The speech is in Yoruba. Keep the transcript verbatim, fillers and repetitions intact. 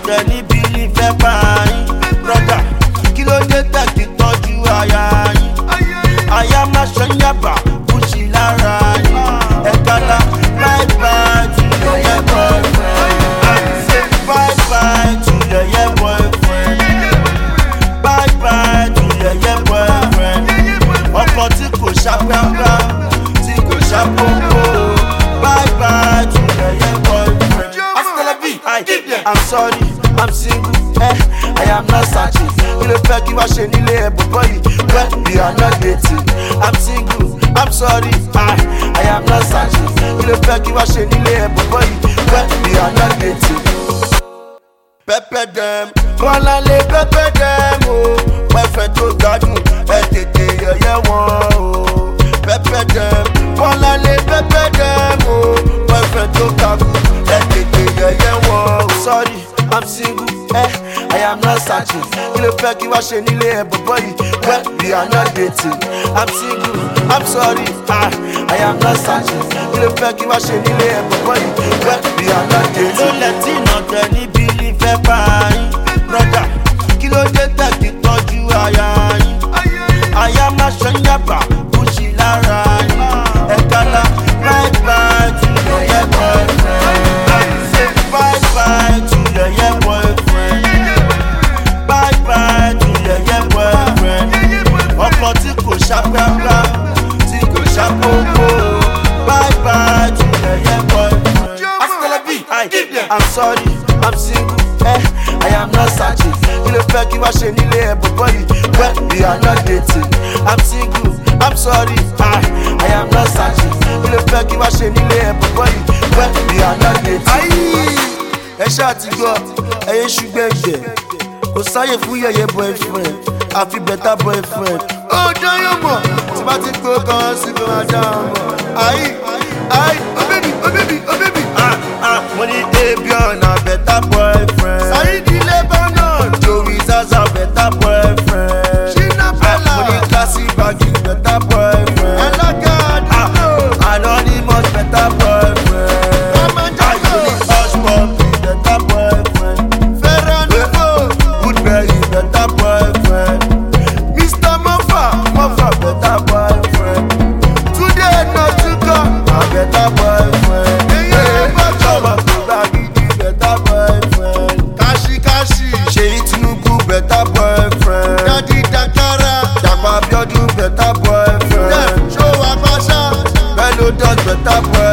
tẹ níbi ìfẹ́ báyìí. Brother, kí ló dé tẹ̀ kí tọ́jú aya yín? Aya máa ṣe ń yàbá kú sí lára yín. Ẹ̀kálá bye bye to your yeah boyfriend. Bye bye to your yeah boyfriend. Bye bye to your yeah boyfriend. Ọkọ tí kò ṣàpápá, tí kò ṣàpòpò. Bye bye to your yeah boyfriend. I'm sorry, I'm single, eh, I am not searching. You don't feel you are shaking the boy, when we are not dating. I'm single, I'm sorry, I, I am not searching. You don't feel you are shaking the boy, when we are not dating. Pepper them, wanna live pepper them, oh, perfect to garden, and tete yeah yeah one, pepper them, wanna live pepper them, oh, perfect to garden, and tete yeah yeah one. Sorry, I'm single, eh, I am not searching. You don't feel you are shaking the boy, when we are not dating. I'm single, I'm sorry, I, I am not searching. You don't feel you are shaking the boy, when we are not dating. Don't let it not any believe fẹ́ báyìí. Brother, kí ló dé tẹ̀ kí tọ́jú aya yín? Aya máa ṣe ń yàbá kú sí lára yín. Ẹ̀kálá bye bye to your yeah boyfriend. Bye bye to your yeah boyfriend. Bye bye to your yeah boyfriend. Ọkọ tí kò ṣàpápá, tí kò ṣàpòpò. Bye bye to your yeah boyfriend. I'm sorry, I'm single, eh, I am not searching. You don't feel you are shaking the boy, when we are not dating. I'm single, I'm sorry, I, I am not searching. You don't feel you are shaking the boy, when we are not dating. Aye, ẹ ṣáà ti gbọ́, ẹyẹ ṣùgbọ́n ẹ̀jẹ̀, kò sáyè fún yẹ̀yẹ́ boyfriend, àfi better boyfriend. Ó dáyọ̀ mọ̀, tí bá ti gbó kan sí kò máa dá ọmọ. Aye, aye, oh baby, oh baby, oh baby. Ah, ah, money dey beyond a better boyfriend. Saidi Lebanon, Joey Zaza better boyfriend. Shina Bella, ah, money classy baggy better boyfriend. Elagad, ah, anonymous better boyfriend. I money hush puppy better boyfriend. Ferrano, Goodberry better boyfriend. Mister Mofa, Mofa better boyfriend. Today not to come, a better boyfriend. Better boyfriend. Daddy Dakara, Dapa Biodun better boyfriend. Show Abasha, Bello does better boyfriend.